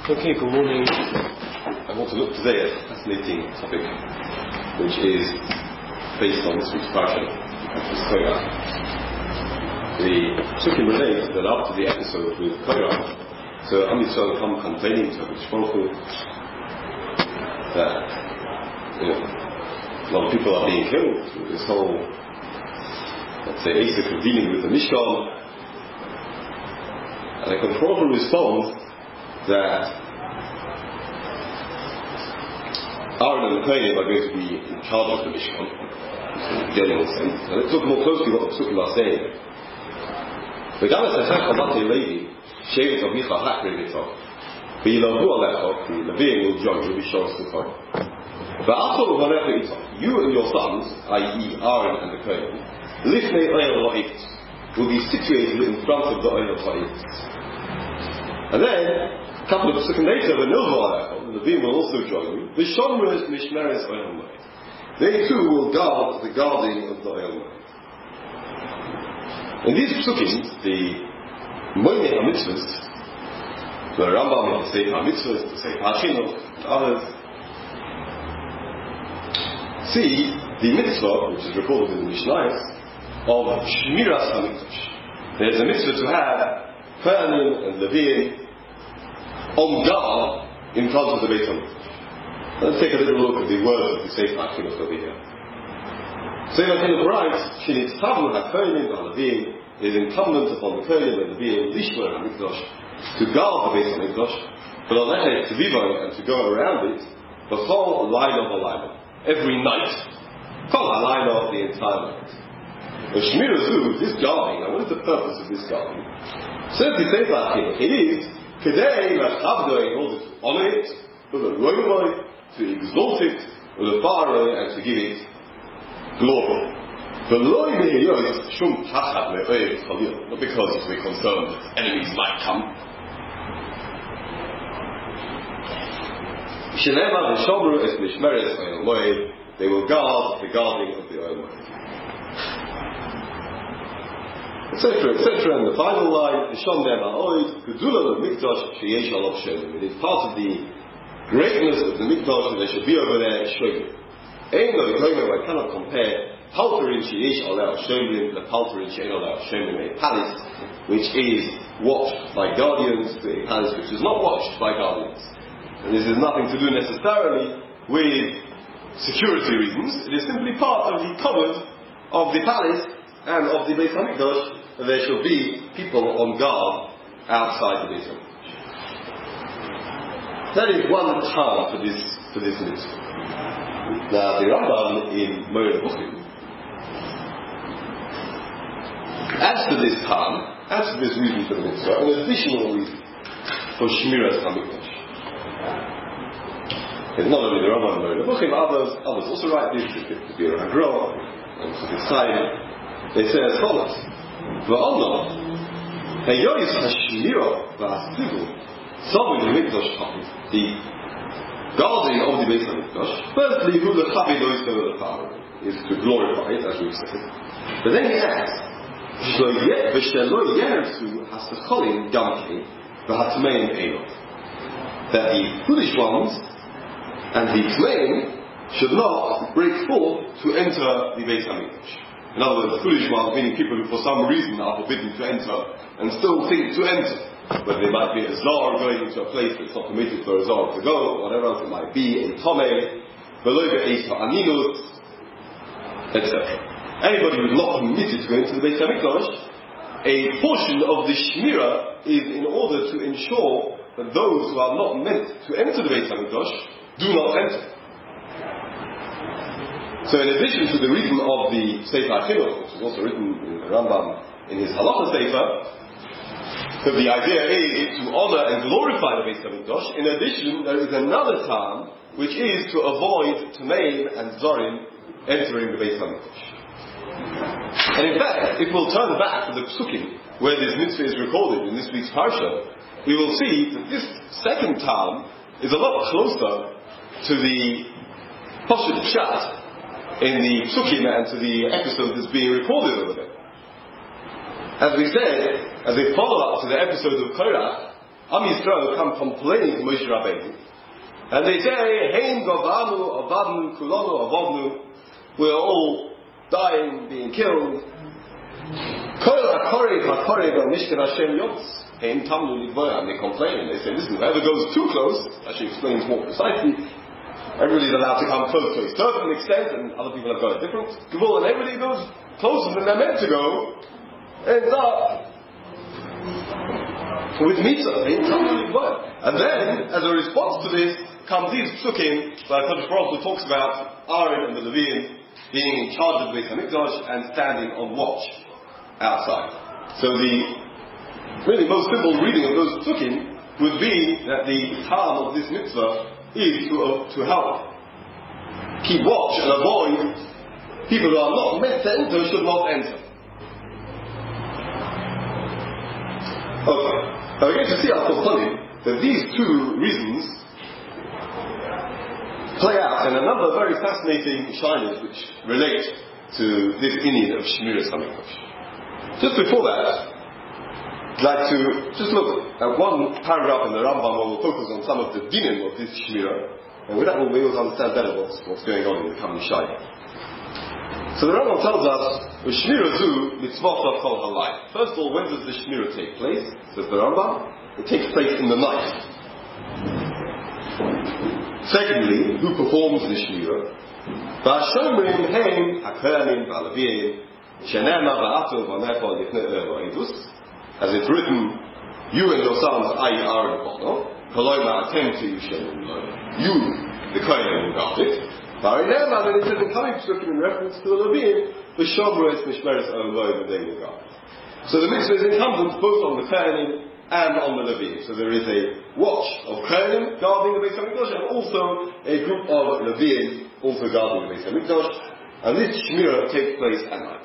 Okay, good morning. I want to look today at a fascinating topic which is based on this week's parasha, which is Korach. The Psukim relate that after the episode with Korach, so Am Yisrael come complaining to Hakadosh Baruch Hu that a lot of people are being killed through this whole, let's say, basic of dealing with the Mishkan. And Hakadosh Baruch Hu responds that Aaron and the Kohanim are going to be in charge of the Mishkan, in the general sense. And let's look more closely what the Psukim are saying. וגם אצלכם חומת לוי, שבט אביך הקרב איתו, וילוו עליך, the Leviim will join you, בשור סוכות. ואחר ובניך איתו, you and your sons, i.e. Aaron and the Kohanim, לפני אוהל ha'etz, will be situated in front of the oil ha'etz. And then, a couple of seconds later, the Leviim will also join you. The Shomros Mishmeres Oil Moed. They too will guard the guarding of the Oil Moed. In these psukim, the Moed HaMitzvahs, the Rambam in the Sefer HaMitzvahs, the Sefer HaChinuch, and others, see the mitzvah, which is recorded in the Mishnayos, of Shmiras HaMikdash. There's a mitzvah to have Kohanim and Leviim on guard in front of the Beit HaMikdash. Let's take a little look at the words of the Sefer HaChinuch over here. Sefer HaChinuch writes, Shenitzchavu HaKohanim v'Leviim, it is incumbent upon the Kohanim and Leviim Lishmer HaMikdash to guard the Beit HaMikdash, but Alechet Tvivo, and to go around it, B'chol Laila V'Laila, every night, Kol HaLaila, the entire night. The Shmira Zu, this guarding, and what is the purpose of this guarding? Says the Sefer HaChinuch, it is Kedei Lachavdo, in order to honor it, to exalt it, and to give it glory. Not because we're concerned that enemies might come. They will guard the guarding of the oil moed, etc., etc. And the final line, it is part of the greatness of the Mikdash that there should be over there is Shomrim. I cannot compare Palter in Sheyesh Aleh Shomrim, the Palter in Sheyesh Aleh Shomrim, a palace which is watched by guardians, to a palace which is not watched by guardians. And this has nothing to do necessarily with security reasons. It is simply part of the cupboard of the palace and of the Beit HaMikdash, that there shall be people on guard outside the Beit HaMikdash. That is one term for this mitzvah. Now, the Rambam in Moed HaBuchim adds to this term, adds to this reason for the mitzvah, an additional reason for Shmiras HaMikdash. It's not only the Rambam in Moed HaBuchim, others also write this, the Bir HaGro, and to the side, they say as follows: V'Allah, Heyois HaShmira V'Hastivul, Sovereign the Mikdash time, the guarding of the Beit HaMikdash, firstly, who the Chavidois is to glorify it, as we've said. But then he adds, that the foolish ones and the Tmeim should not break forth to enter the Beit HaMikdash. In other words, the foolish ones, meaning people who for some reason are forbidden to enter and still think to enter. Whether they might be a Zar going into a place that's not permitted for a Zar to go, or whatever else it might be, a Tomei, Veloiga Eisa Aninus, etc. Anybody who's not permitted to go into the Beit HaMikdash, a portion of the Shmira is in order to ensure that those who are not meant to enter the Beit HaMikdash do not enter. So in addition to the reason of the Sefer HaChinuch, which is also written in the Rambam in his Halacha Sefer, that the idea is to honor and glorify the Beit HaMikdash, in addition there is another term which is to avoid Tmeim and Zorim entering the Beit HaMikdash. And in fact, if we'll turn back to the Psukim where this mitzvah is recorded in this week's parsha, we will see that this second term is a lot closer to the Pashut Pshat in the Psukim and to the episode that's being recorded over there. As we said, as a follow-up to the episode of Korach, Am Yisrael come complaining to Moshe Rabbeinu, and they say, Hein Gavanu, Avadnu, Kulanu, Avadnu, we're all dying, being killed. Kol HaKorev, Mishkan Hashem Yotz. Hein Tamnu Lidvoya, and they complain, and they say, listen, whoever goes too close, actually explains more precisely, everybody's allowed to come close to a certain extent, and other people have got a different gavul, and everybody goes closer than they're meant to go, ends up with mitzvah, and then, as a response to this, comes these psukim, where Kodesh Baruch Hu talks about Aaron and the Leviim being in charge of the Beit HaMikdash and standing on watch outside. So the really most simple reading of those psukim would be that the time of this mitzvah is to help keep watch and avoid people who are not meant to enter should not enter. Okay. Now we're going to see after Cholim that these two reasons play out in a number of very fascinating shinas which relate to this inyan of Shmiras HaMikdash. Just before that, I'd like to just look at one paragraph in the Rambam where we'll focus on some of the dinim of this Shmira, and with that we'll be able to understand better what's going on in the coming Shai. So the Rambam tells us, Shmira zu mitzvot of kol halayl. First of all, when does the Shmira take place? Says the Rambam, it takes place in the night. Secondly, who performs the Shmira? V'ashomrim heim hakohanim v'alavim shenema v'ato v'necho lifnei Elohim. As it's written, you and your sons, i.e. Aaron and Bono, Koloma attend to you, you, the Kohen, will guard it. And it says in coming psukim in reference to the Levim, the Shomres Mishmeres Elohim, and they will guard it. So the mitzvah is incumbent both on the Kohenim and on the Levim. So there is a watch of Kohenim guarding the Beit HaMikdash, and also a group of Levim also guarding the Beit HaMikdash. And this Shmira takes place at night.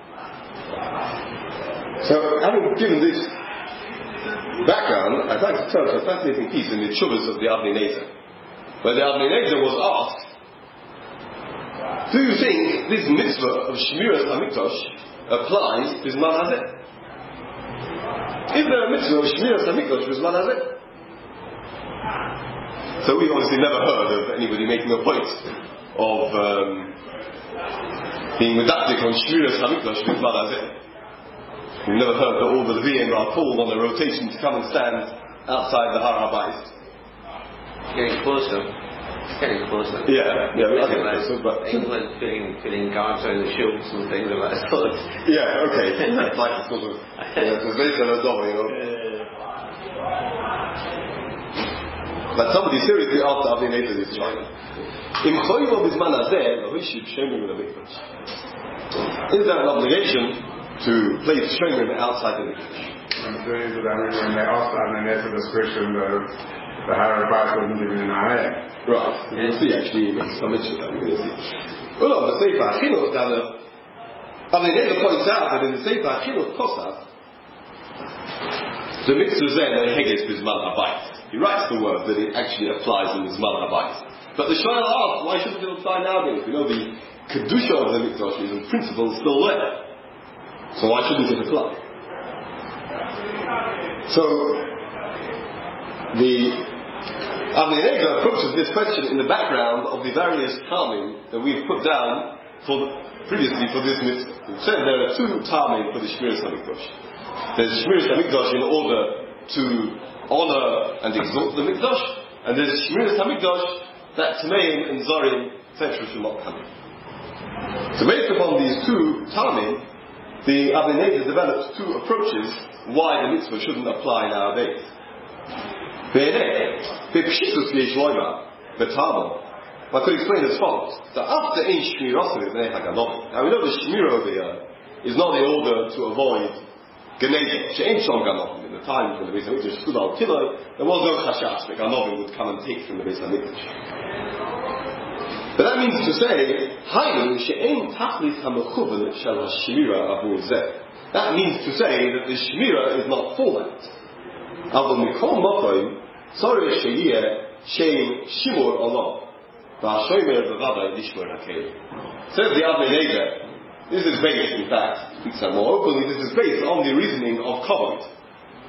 So, having given this background, I'd like to turn to a fascinating piece in the Tshuvas of the Avnei Nezer, where the Avnei Nezer was asked, do you think this mitzvah of Shmiras HaMikdash applies to Zman Hazeh? Is there a mitzvah of Shmiras HaMikdash for Zman Hazeh? So we've obviously never heard of anybody making a point of being medactic on Shmiras HaMikdash for Zman Hazeh. We've never heard that all the Leviim are called on a rotation to come and stand outside the Har HaBayis. Getting closer. Yeah, we are getting closer, but England filling guards over the shields and things of that sort. Yeah, okay. That's like a sort of based on a doll, you know. But somebody seriously asked Avnei Nezer this China. Is there an obligation to place shomrim outside the mikdash? When they asked Avnei Nezer this question, the Har HaBayis wasn't even in our head. Right. We'll see actually, he makes some mention of that, we're going to see. The Sefer HaChinuch, Avnei Nezer points out that in the Sefer HaChinuch Kosaf, the mitzvah zen and heges bizman habayis. He writes the word that it actually applies in the Zman habayis. But the Shoel asks, why shouldn't it apply nowadays? We know the kedusha of the mikdash is in principle still there. So why shouldn't it apply? So the Avnei Nezer approaches this question in the background of the various tamim that we've put down previously for this mitzvah. We said there are two tamim for the Shmiras HaMikdash. There's Shmiras HaMikdash in order to honor and exalt the mikdash, and there's Shmiras HaMikdash that Tameim and Zorim, etc. should not come in. So based upon these two tamim, the Avnei Nezer develops two approaches why the mitzvah shouldn't apply nowadays. I could explain as follows. That after ein shmirasa b'nei haganovim. Now we know the shmira over here is not in order to avoid ganevim. She'ein shom ganovim. In the time when the Beis Hamikdash stood al tiloi, there was no chashash that ganovim would come and take from the Beis Hamikdash. But that means to say, Haynu she'ein tachlis hamechuven shel hashmira avu zeh. That means to say that the shmira is not for that. Avol mikol mokoim sorry sheyeh shein shimur olom v'ashomer b'vada lishmur hakelim. Says the Avnei Nezer, this is based, in fact, more openly, this is based on the reasoning of Kavod.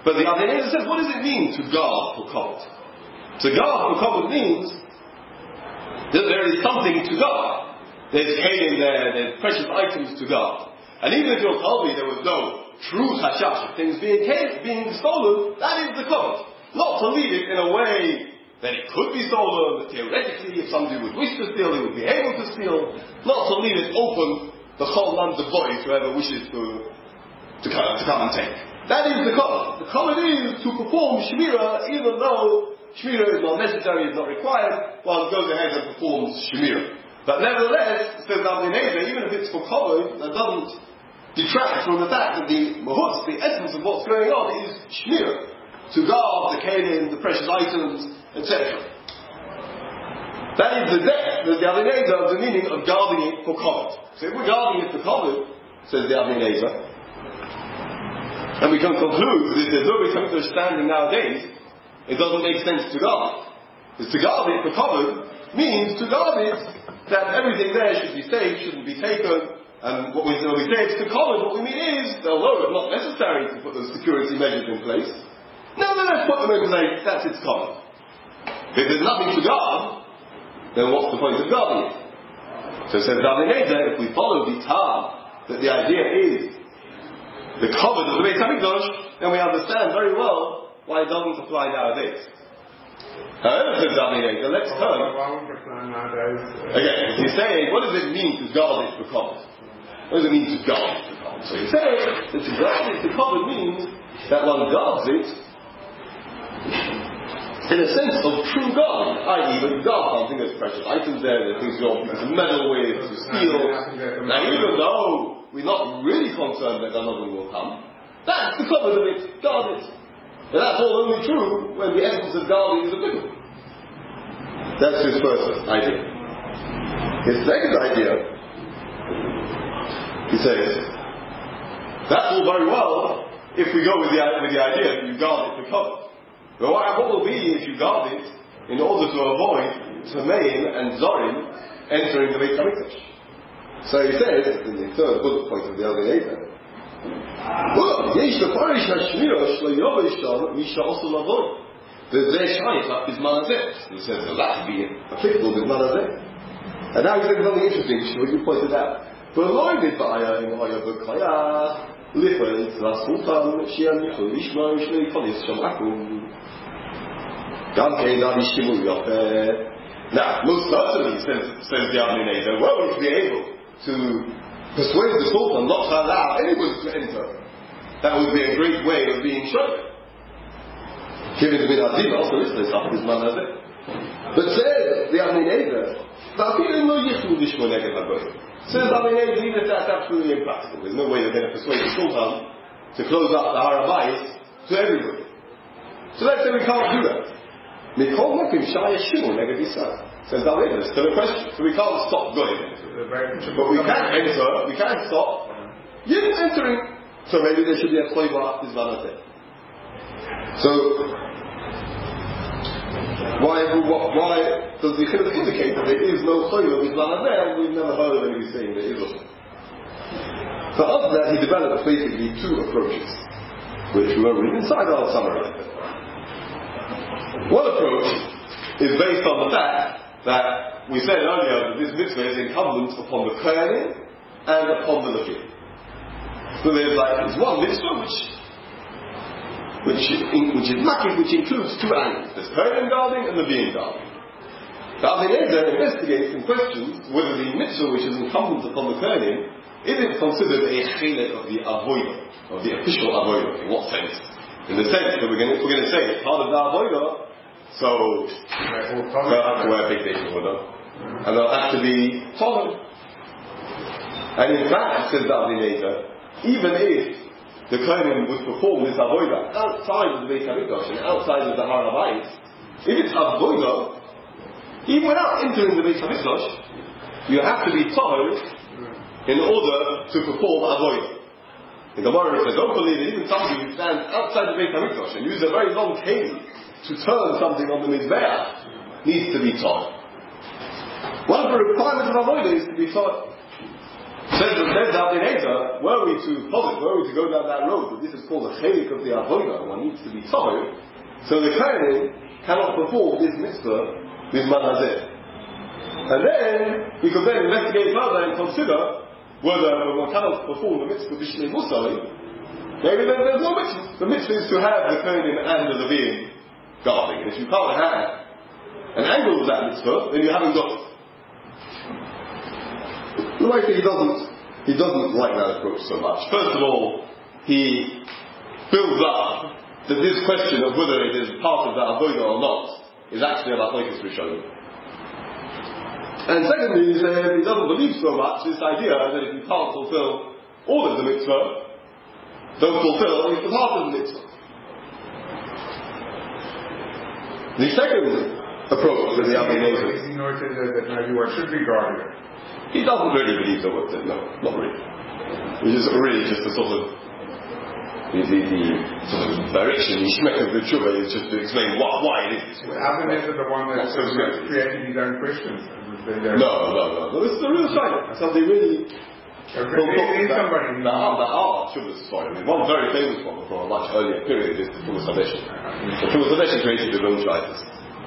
But the Avnei Nezer says, what does it mean to guard for kavod? To guard for kavod means that there is something to guard. There's kelim there, there's precious items to guard. And even if you're told me there was no true hashash of things being stolen, that is the kavod. Not to leave it in a way that it could be stolen, that theoretically if somebody would wish to steal, he would be able to steal. Not to leave it open, the whole land of boy, whoever wishes to come and take. That is the kavod. The kavod is to perform shmira, even though shmira is not necessary, is not required, one goes ahead and performs shmira. But nevertheless, says Avnei Nezer, even if it's for kavod, that doesn't detract from the fact that the mahutz, the essence of what's going on, is shmira, to guard the kelim, the precious items, etc. That is the depth, the Avnei Nezer, of the meaning of guarding it for kavod. So if we're guarding it for kavod, says the Avnei Nezer, and we can conclude that if there's no Beit HaMikdash standing nowadays, it doesn't make sense to guard it. Because to guard it for kavod means to guard it that everything there should be safe, shouldn't be taken, and when we say it's to kavod, what we mean is, although it's not necessary to put those security measures in place, nevertheless put them in place, that's its kavod. If there's nothing to guard, then what's the point of guarding it? So says Avnei Nezer, if we follow the Tam, that the idea is the kavod of the Beit HaMikdash, then we understand very well why it doesn't apply nowadays. However, says Avnei Nezer, let's turn. Again, he's saying, what does it mean to guard it for kavod? What does it mean to guard it for kavod? So he's saying that to guard it for kavod means that one guards it in a sense of true guarding, i.e. when you guard something, there's precious items there, there's things you want to meddle with, to steal. Now even though we're not really concerned that another will come, that's the kavod of it, guard it. And that's all only true when the essence of guarding is applicable. That's his first idea. His second idea, he says, that's all very well if we go with the idea that you guard it for kavod. But what will be if you guard it in order to avoid Tameim and Zorim entering the Beit HaMikdash? So he says, in the third bullet point of the Avnei Nezer, he says, well, that would be applicable with Manazeh. And now he says something interesting, what you pointed out. Now, most certainly, says the Avnei Nezer, were we to be able to persuade the Sultan not to allow anyone to enter, that would be a great way of being shown. Given the Minazim, also is this up his Manazeh. But says the Avnei Nezer, says Avnei Nezer, even if that's absolutely impractical, there's no way they're going to persuade the Sultan to close up the Har HaBayis to everybody. So let's say we can't do that. Says Avnei Nezer, there's still a question. So we can't stop going. But we can enter, we can stop. You're entering. So maybe there should be a Choiva Bizmanateh. So, why does the Chiluk indicate that there is no Choiva Bizmanateh? We've never heard of anybody saying there is one. So after that, he developed basically two approaches, which we won't read inside, I'll summarize them. One approach is based on the fact that we said earlier that this mitzvah is incumbent upon the Kohanim and upon the Levim. So there's one mitzvah which includes two angles. There's Kohanim guarding and Levim guarding. The Avnei Nezer investigates and questions whether the mitzvah which is incumbent upon the Kohanim is it considered a chelek of the avodah, of the official avodah. In what sense? In the sense that we're going to say it's part of the avodah. So, they'll have to wear a big day order, and they'll have to be tolerant. And in fact, says the Avnei Nezer, even if the Kohanim would perform this avodah outside of the Beit HaMikdash and outside of the Har HaBayis, if it's avodah, even without entering the Beit HaMikdash, you have to be tolerant in order to perform avodah. In the Gemara it says, don't believe it, even somebody who stands outside the Beit HaMikdash and uses a very long cane to turn something on the Mizbeach needs to be taught. One of the requirements of avodah is to be taught. Says Rabbi Eliezer, were we to go down that road, that this is called a chelik of the avodah, one needs to be told, so the kohanim cannot perform this mitzvah with manazeh. And then we could then investigate further and consider whether when one cannot perform the mitzvah b'shnei musari, maybe there's no mitzvah. The mitzvah is to have the kohanim and the Levim guarding. And if you can't have an angle of that mitzvah, then you haven't got it. The way he doesn't like that approach so much. First of all, he builds up that this question of whether it is part of the avodah or not is actually a machlokes rishonim. And secondly, he says he doesn't believe so much this idea that if you can't fulfill all of the mitzvah, don't fulfill at least the part of the mitzvah. The second approach to the Avnei Nezer, he noted that maybe one should be guarded. He doesn't really believe the word, no, not really. Which is really just a sort of the sort of direction, the shmek of the tshuva is just to explain why it is this way. Avnei Nezer the one that's creating his own questions. No. This is a real shayla. So they really. There are tshuvas for it. I mean, one very famous one from a much earlier period is the Tumas Hadeshin. The Tumas Hadeshin created their own shaylas.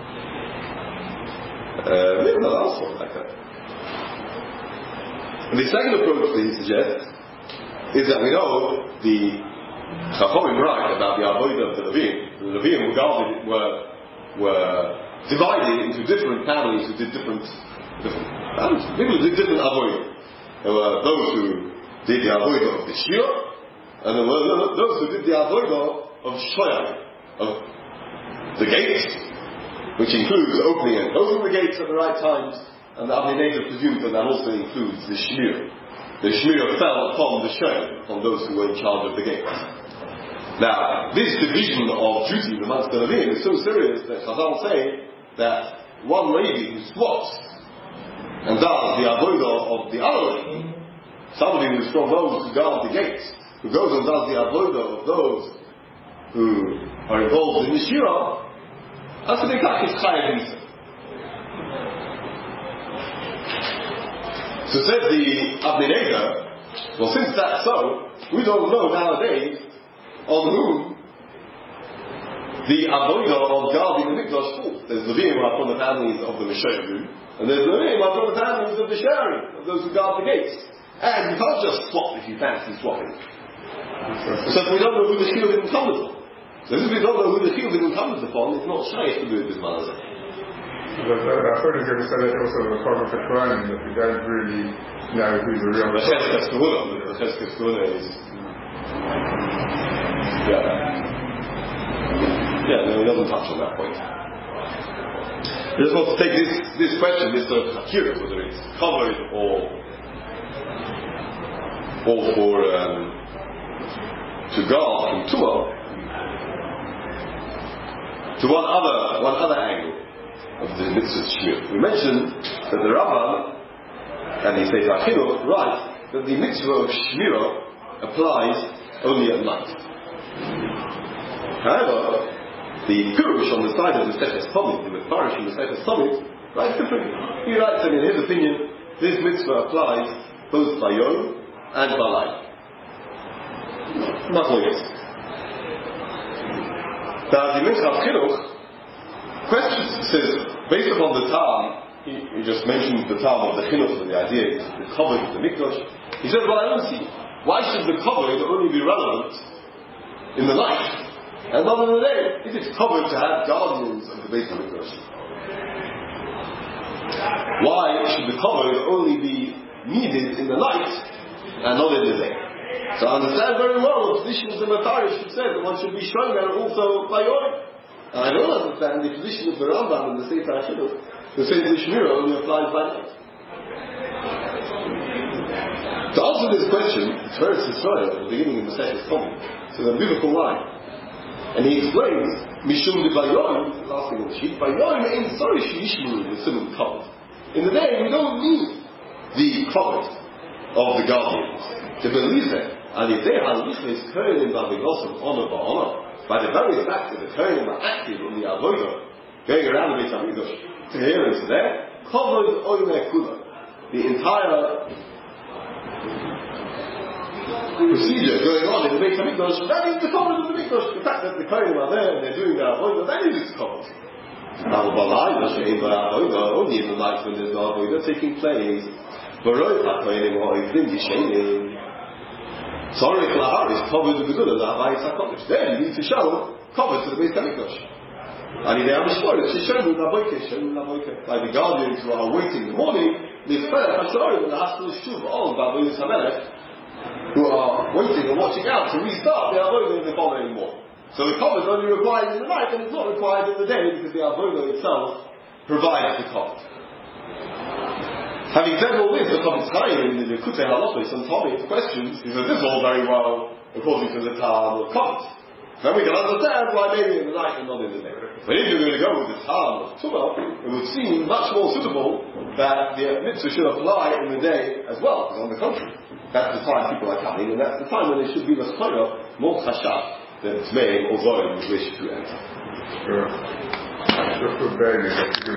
Maybe another else one like that. And the second approach that he suggests is that we know the Chachamim write about the avodah of the Levim. The Levim were divided into different families who did different families. People who did different avodah. There were those who did the avodah of the Shir, and there were those who did the avodah of Shoyam, of the gates, which includes opening and closing the gates at the right times. And the Avnei Nezer presumed that also includes the Shmir. The Shmir fell upon the Shoyam, upon those who were in charge of the gates. Now, this division of duties amongst the Levim is so serious that Chazal say that one lady who swaps and does the avodah of the other lady, somebody who is from those who guard the gates, who goes and does the avodah of those who are involved in the Shira, that's what they call his chayav misa. So said the Avnei Nezer, well, since that's so, we don't know nowadays on whom the avodah of guarding the mikdash falls. There's Levim who are from the families of the Meshorim, and there's Levim who are from the families of the Sharim, of those who guard the gates. And you can't just swap if you fancy swapping. So if we don't know who the shiyuv incumbent upon, so if we don't know who the shiyuv incumbent upon, it's not shaykh to do it with manazeh. I've heard it said that also the part of the Quran that we don't really know who's the real. The Cheskes Kehuna is. Yeah, no, he doesn't touch on that point. I just want to take this question, this sort of hakira, whether it's covered or for to guard from Tumah, to one other angle of the mitzvah shmir. We mentioned that the Rambam and the Sefer HaChinuch write that the mitzvah of shmira applies only at night. However, the Pirush on the side of the Sefer Tomit, the Mefarish in the Sefer Tomit, writes differently. He writes that in his opinion, this mitzvah applies both by Yom and by light. Machlokes. Now, the Minchas Chinuch says, based upon the Tam, he just mentioned the Tam of the Chinuch, and the idea is the cover of the Mikdash. He said, well, I don't see. Why should the cover only be relevant in the night and not in the day? If it's covered to have guardians of the Beit HaMikdash, why should the cover only be needed in the night and not in the day? So I understand very well the position of the Mefarish who said that one should be shown there also by Yom. And I don't understand the position of the Rambam in the Sefer HaChinuch who says the Shmira only applies by night. To answer this question, it's very Yisrael at the beginning of the Sefer Tomit. It's a beautiful line. And he explains, Mishum de Bayon, last thing on the sheet, Bayon ain't sorry Shishmuru, the simon covered. In the day, we don't need the covet of the guardians to believe that. And if they are lichnes kohenim b'avigosam honor ba'onor, by the very fact that the kohenim are active in the avodah, going around the Beit HaMikdash to here and to there, covered oimeh kula, the entire procedure going on in the Beit HaMikdash, that is the covenant of the Mikdash. The fact that the Kohanim are there and they're doing their avodah, that is its covenant. Now, only in the night when there's no avodah taking place. Sorry, Lahar is covered with the good of the Havayis HaKodesh. Then you need to show covered to the Beit HaMikdash. And they have a shore, it's Shemu Naboike. Like the guardians who are waiting in the morning, they fell Hashorim and the Haskell Shuv, all the Avodas HaMelech, who are waiting and watching out to restart the Avodah in the following morning. So the cover is only required in the night and it's not required in the day because the Avodah itself provides the cover. Having said all this, the Chofetz Chaim in the Likutei Halachos on Tommy questions, he says this is all very well according to the Tam of covenant. Then we can understand why maybe in the night and not in the day. But if you're going to go with the Tam of Tumah, it would seem much more suitable that the mitzvah should apply in the day as well, because on the contrary, that's the time people are coming, and that's the time when they should be l'chayra more chashav than it's made or going with wish to enter. Sure.